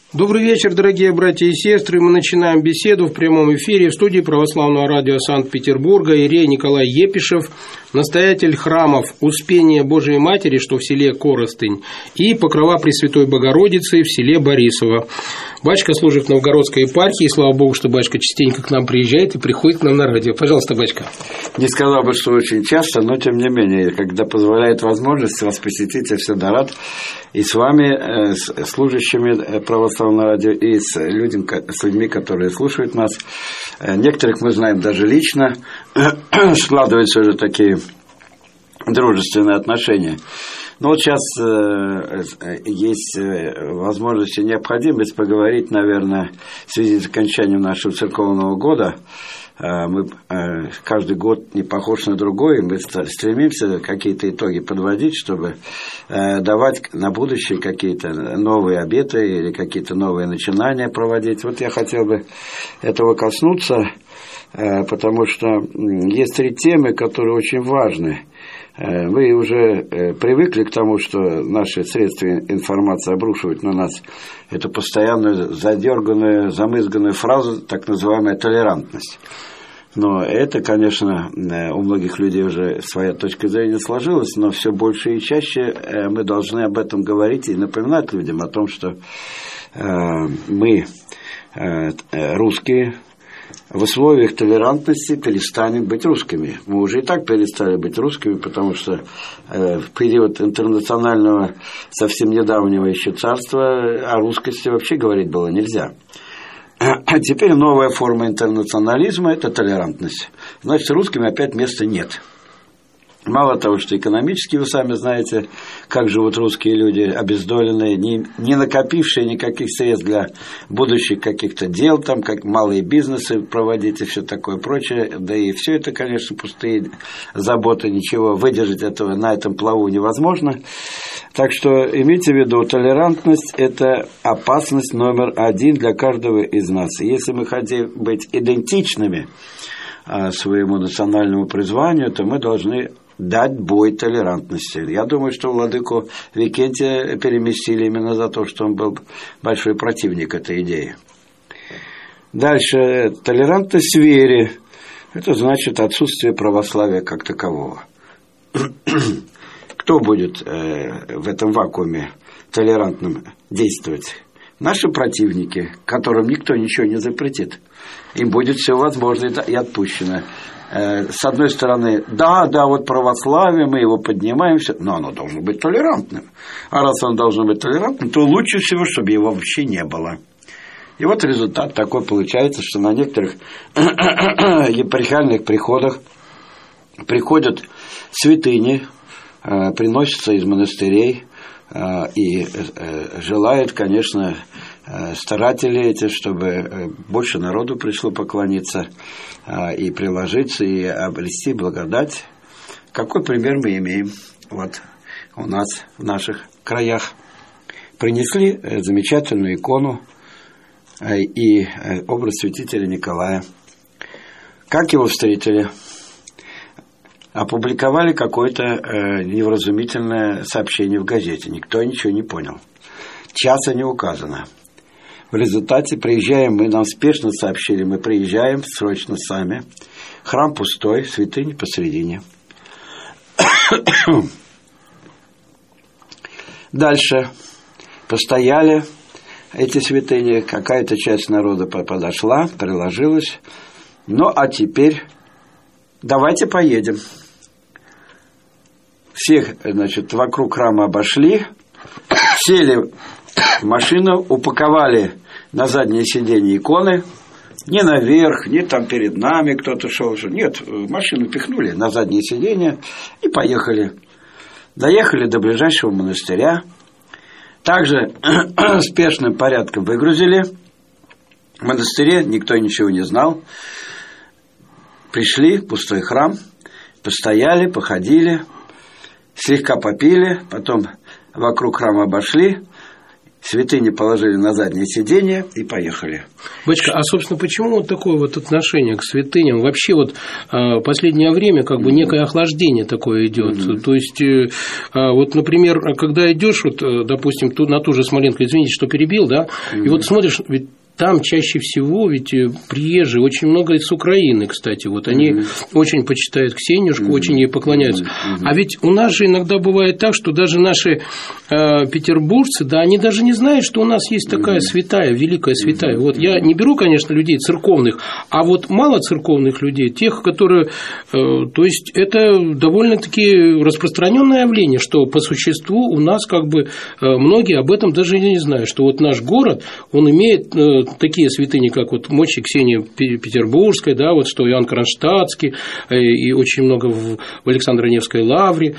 Добрый вечер, дорогие братья и сестры. Мы начинаем беседу в прямом эфире в студии Православного радио Санкт-Петербурга. Иерей Николай Епишев, настоятель храмов Успения Божией Матери, что в селе Коростынь, и Покрова Пресвятой Богородицы в селе Борисово. Батюшка служит в Новгородской епархии, и слава Богу, что батюшка частенько к нам приезжает и приходит к нам на радио. Пожалуйста, батюшка. Не сказал бы, что очень часто, но тем не менее, когда позволяет возможность, вас посетить, я всегда рад. И с вами, с служащими Православного радио, и с людьми, которые слушают нас. Некоторых мы знаем даже лично. Складываются уже такие дружественные отношения. Но вот сейчас есть возможность и необходимость поговорить, наверное, в связи с окончанием нашего церковного года. Мы каждый год не похож на другой, мы стремимся какие-то итоги подводить, чтобы давать на будущее какие-то новые обеты или какие-то новые начинания проводить. Вот я хотел бы этого коснуться, потому что есть 3 темы, которые очень важны. Вы уже привыкли к тому, что наши средства информации обрушивают на нас эту постоянную задерганную, замызганную фразу, так называемая толерантность. Но это, конечно, у многих людей уже своя точка зрения сложилась, но все больше и чаще мы должны об этом говорить и напоминать людям о том, что мы, русские, в условиях толерантности перестанем быть русскими. Мы уже и так перестали быть русскими, потому что в период интернационального, совсем недавнего еще царства, о русскости вообще говорить было нельзя. А теперь новая форма интернационализма – это толерантность. Значит, русским опять места нет. Мало того, что экономически, вы сами знаете, как живут русские люди, обездоленные, не накопившие никаких средств для будущих каких-то дел, там, как малые бизнесы проводить и все такое прочее. Да и все это, конечно, пустые заботы, ничего выдержать этого на этом плаву невозможно. Так что имейте в виду, толерантность – это опасность номер 1 для каждого из нас. Если мы хотим быть идентичными своему национальному призванию, то мы должны дать бой толерантности. Я думаю, что владыку Викентия переместили именно за то, что он был большой противник этой идеи. Дальше. Толерантность в вере. Это значит отсутствие православия как такового. Кто будет в этом вакууме толерантным действовать? Наши противники, которым никто ничего не запретит. Им будет все возможно и отпущено. С одной стороны, да, вот православие, мы его поднимаем, но оно должно быть толерантным. А раз оно должно быть толерантным, то лучше всего, чтобы его вообще не было. И вот результат такой получается, что на некоторых епархиальных приходах приходят святыни, приносятся из монастырей и желают, конечно, старатели эти, чтобы больше народу пришло поклониться и приложиться, и обрести благодать. Какой пример мы имеем вот у нас в наших краях? Принесли замечательную икону и образ святителя Николая. Как его встретили? Опубликовали какое-то невразумительное сообщение в газете. Никто ничего не понял. Часа не указано. В результате приезжаем мы, нам спешно сообщили, мы приезжаем срочно сами. Храм пустой, святыня посредине. Дальше. Постояли эти святыни, какая-то часть народа подошла, приложилась. Ну, а теперь давайте поедем. Всех, значит, вокруг храма обошли, сели в машину, упаковали на заднее сиденье иконы, не наверх, не там перед нами кто-то шел. Нет, машину пихнули на заднее сиденье и поехали. Доехали до ближайшего монастыря. Также спешным порядком выгрузили. В монастыре никто ничего не знал. Пришли в пустой храм, постояли, походили, слегка попили, потом вокруг храма обошли, святыни положили на заднее сиденье и поехали. Батюшка, а, собственно, почему вот такое вот отношение к святыням? Вообще вот в последнее время как бы некое охлаждение такое идет. То есть, вот, например, когда идешь, вот, допустим, на ту же Смоленку, извините, что перебил, да, и вот смотришь, ведь там чаще всего ведь приезжие, очень много из Украины, кстати, вот они очень почитают Ксенюшку, очень ей поклоняются. А ведь у нас же иногда бывает так, что даже наши петербуржцы, да, они даже не знают, что у нас есть такая святая, великая святая. Вот я не беру, конечно, людей церковных, а вот мало церковных людей, тех, которые, то есть это довольно-таки распространенное явление, что по существу у нас как бы многие об этом даже не знают, что вот наш город, он имеет такие святыни, как вот мощи Ксении Петербургской, да, вот что Иоанн Кронштадтский, и очень много в Александро-Невской лавре.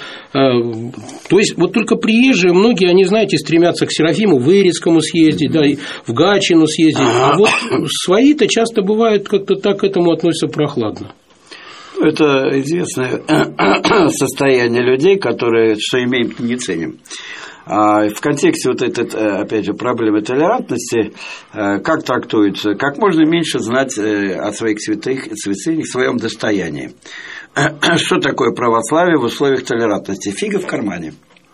То есть вот только приезжие, многие, они, знаете, стремятся к Серафиму Вырицкому съездить, да, и в Гатчину съездить, а вот свои-то часто бывает как-то так к этому относятся прохладно. Это известное состояние людей, которые что имеем, не ценим. А в контексте вот этой, опять же, проблемы толерантности, как трактуется, как можно меньше знать о своих святынях, в своем достоянии. Что такое православие в условиях толерантности? Фига в кармане.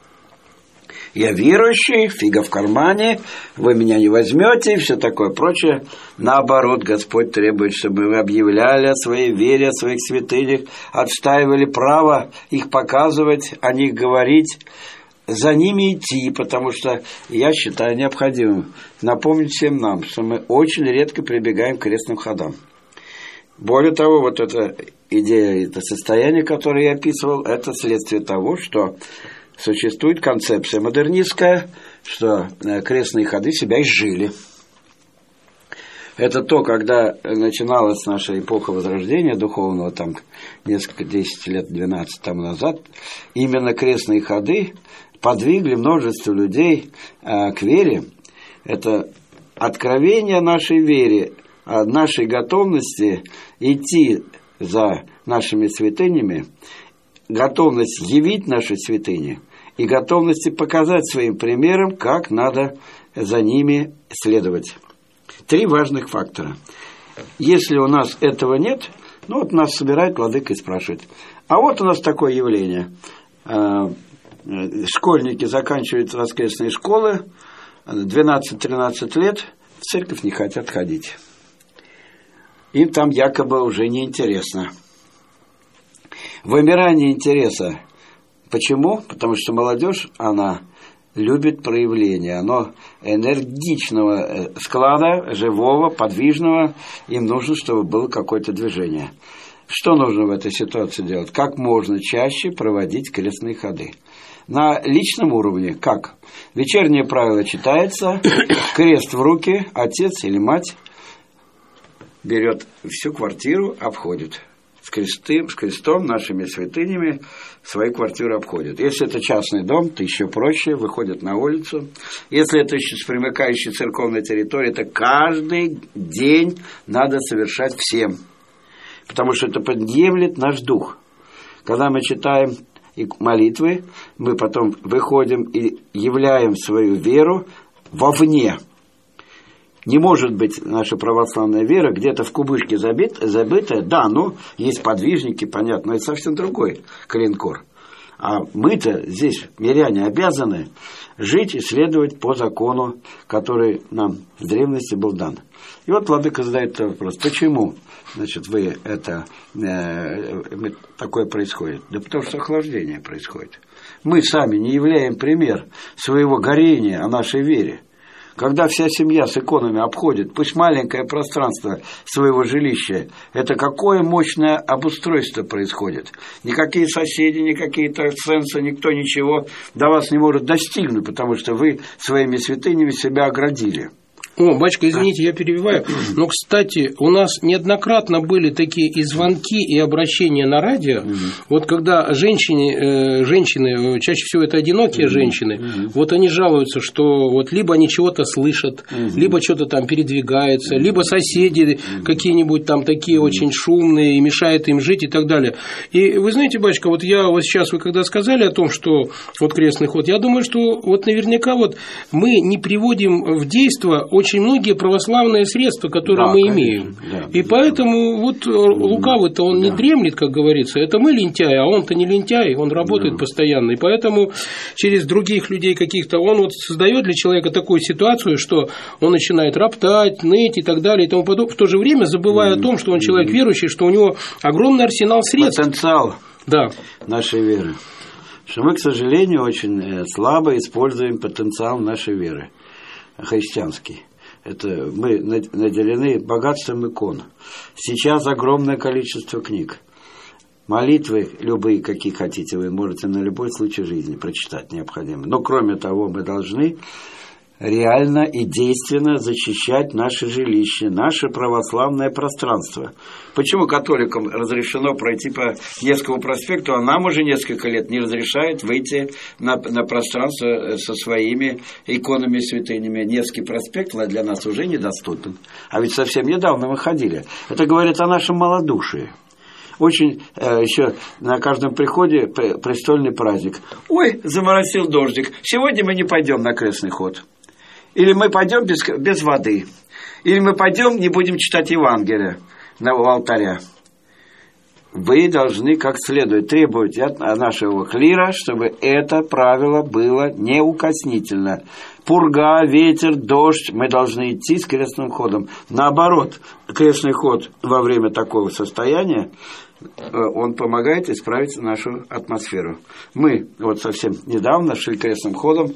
Я верующий, фига в кармане, вы меня не возьмете и все такое прочее. Наоборот, Господь требует, чтобы вы объявляли о своей вере, о своих святынях, отстаивали право их показывать, о них говорить, за ними идти, потому что я считаю необходимым напомнить всем нам, что мы очень редко прибегаем к крестным ходам. Более того, вот эта идея, это состояние, которое я описывал, это следствие того, что существует концепция модернистская, что крестные ходы себя изжили. Это то, когда начиналась наша эпоха Возрождения духовного, там несколько 10 лет, 12 тому назад, именно крестные ходы подвигли множество людей к вере. Это откровение нашей вере, нашей готовности идти за нашими святынями, готовность явить наши святыни и готовности показать своим примером, как надо за ними следовать. 3 важных фактора. Если у нас этого нет, ну вот нас собирает владыка и спрашивает, а вот у нас такое явление. Школьники заканчивают воскресные школы, 12-13 лет, в церковь не хотят ходить. Им там якобы уже неинтересно. Вымирание интереса. Почему? Потому что молодежь, она любит проявление, оно энергичного склада, живого, подвижного, им нужно, чтобы было какое-то движение. Что нужно в этой ситуации делать? Как можно чаще проводить крестные ходы? На личном уровне как? Вечернее правило читается, крест в руки, отец или мать берет всю квартиру, обходит. С крестом, нашими святынями свою квартиру обходят. Если это частный дом, то еще проще, выходят на улицу. Если это еще с примыкающей церковной территории, то каждый день надо совершать всем. Потому что это подъемлет наш дух. Когда мы читаем молитвы, мы потом выходим и являем свою веру вовне. Не может быть наша православная вера где-то в кубышке забытая. Да, ну, есть подвижники, понятно, но это совсем другой калинкор. А мы-то здесь, миряне, обязаны жить и следовать по закону, который нам в древности был дан. И вот владыка задает вопрос, почему, значит, такое происходит? Да потому что охлаждение происходит. Мы сами не являем пример своего горения о нашей вере. Когда вся семья с иконами обходит, пусть маленькое пространство своего жилища, это какое мощное обустройство происходит. Никакие соседи, никакие торгсенсы, никто ничего до вас не может достигнуть, потому что вы своими святынями себя оградили. О, батюшка, извините, я перебиваю. Но, кстати, у нас неоднократно были такие и звонки, и обращения на радио. Вот когда женщины, чаще всего это одинокие женщины, вот они жалуются, что вот либо они чего-то слышат, либо что-то там передвигается, либо соседи какие-нибудь там такие очень шумные, мешают им жить и так далее. И вы знаете, батюшка, вот я вот сейчас, вы когда сказали о том, что вот крестный ход, я думаю, что вот наверняка вот мы не приводим в действие очень многие православные средства, которые мы имеем. Да, и поэтому вот лукавый-то он не дремлет, как говорится. Это мы лентяи, а он-то не лентяй, он работает постоянно. И поэтому через других людей каких-то он вот создает для человека такую ситуацию, что он начинает роптать, ныть и так далее и тому подобное, в то же время забывая о том, что он человек верующий, что у него огромный арсенал средств. Потенциал нашей веры. Что мы, к сожалению, очень слабо используем потенциал нашей веры, христианский. Это мы наделены богатством икон. Сейчас огромное количество книг. Молитвы, любые, какие хотите, вы можете на любой случай жизни прочитать необходимо. Но кроме того, мы должны реально и действенно защищать наше жилище, наше православное пространство. Почему католикам разрешено пройти по Невскому проспекту, а нам уже несколько лет не разрешают выйти на пространство со своими иконами, святынями? Невский проспект для нас уже недоступен. А ведь совсем недавно мы ходили. Это говорит о нашем малодушии. Очень еще на каждом приходе престольный праздник. Ой, заморосил дождик, сегодня мы не пойдем на крестный ход. Или мы пойдем без воды. Или мы пойдем, не будем читать Евангелие на алтаря. Вы должны как следует требовать от нашего клира, чтобы это правило было неукоснительно. Пурга, ветер, дождь, мы должны идти с крестным ходом. Наоборот, крестный ход во время такого состояния, он помогает исправить нашу атмосферу. Мы вот совсем недавно шли крестным ходом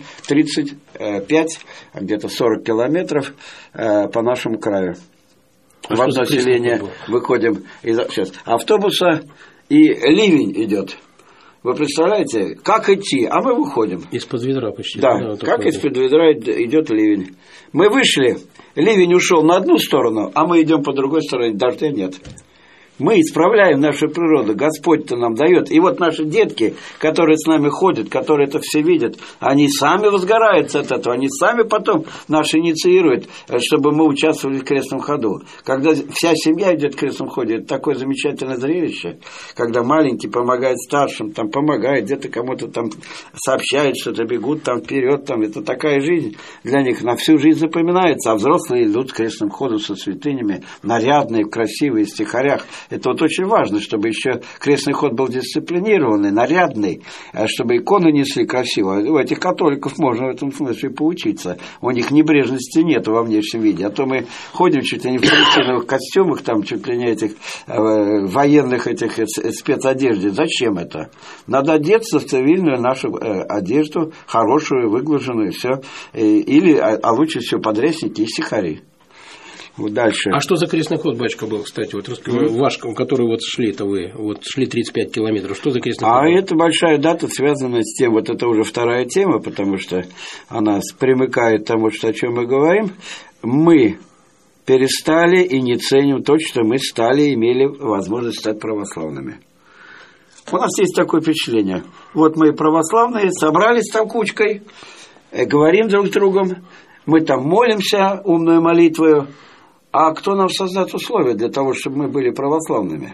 35, где-то 40 километров по нашему краю. В одно селение выходим из автобуса, и ливень идет. Вы представляете, как идти? А мы выходим. Из-под ведра почти. Да, как из-под ведра идет ливень. Мы вышли, ливень ушел на одну сторону, а мы идем по другой стороне, дождя нет. Мы исправляем нашу природу, Господь-то нам дает. И вот наши детки, которые с нами ходят, которые это все видят, они сами возгораются от этого, они сами потом нас инициируют, чтобы мы участвовали в крестном ходу. Когда вся семья идет в крестном ходе, это такое замечательное зрелище, когда маленький помогает старшим, там помогает, где-то кому-то там сообщает что-то, бегут там вперед, там, это такая жизнь для них на всю жизнь запоминается, а взрослые идут к крестному ходу со святынями, нарядные, красивые, в стихарях. Это вот очень важно, чтобы еще крестный ход был дисциплинированный, нарядный, чтобы иконы несли красиво. У этих католиков можно в этом смысле поучиться. У них небрежности нет во внешнем виде. А то мы ходим чуть ли не в полицейных костюмах, там чуть ли не этих военных этих спецодежде. Зачем это? Надо одеться в цивильную нашу одежду, хорошую, выглаженную, все. Или, а лучше всего подрясники и стихари. Дальше. А что за крестный ход, батюшка, был, кстати, вот ваш, который вот шли-то вы, вот шли 35 километров, что за крестный ход? А это большая дата, связанная с тем, вот это уже вторая тема, потому что она примыкает к тому, о чем мы говорим. Мы перестали и не ценим то, что мы стали, имели возможность стать православными. У нас есть такое впечатление. Вот мы православные, собрались там кучкой, говорим друг с другом, мы там молимся умную молитвою. А кто нам создаст условия для того, чтобы мы были православными?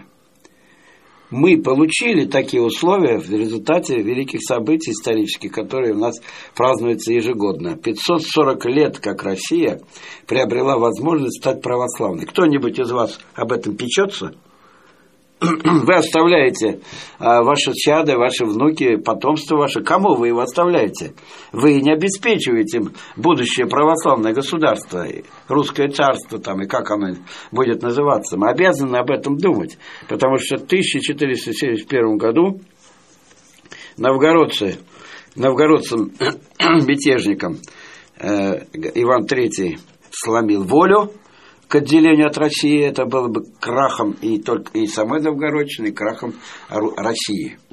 Мы получили такие условия в результате великих событий исторических, которые у нас празднуются ежегодно. 540 лет, как Россия приобрела возможность стать православной. Кто-нибудь из вас об этом печется? Вы оставляете ваши чады, ваши внуки, потомство ваше. Кому вы его оставляете? Вы не обеспечиваете им будущее православное государство, русское царство, там, и как оно будет называться. Мы обязаны об этом думать, потому что в 1471 году новгородцам мятежникам Иван III сломил волю к отделению от России. Это было бы крахом и самой Новгородчины, и крахом России.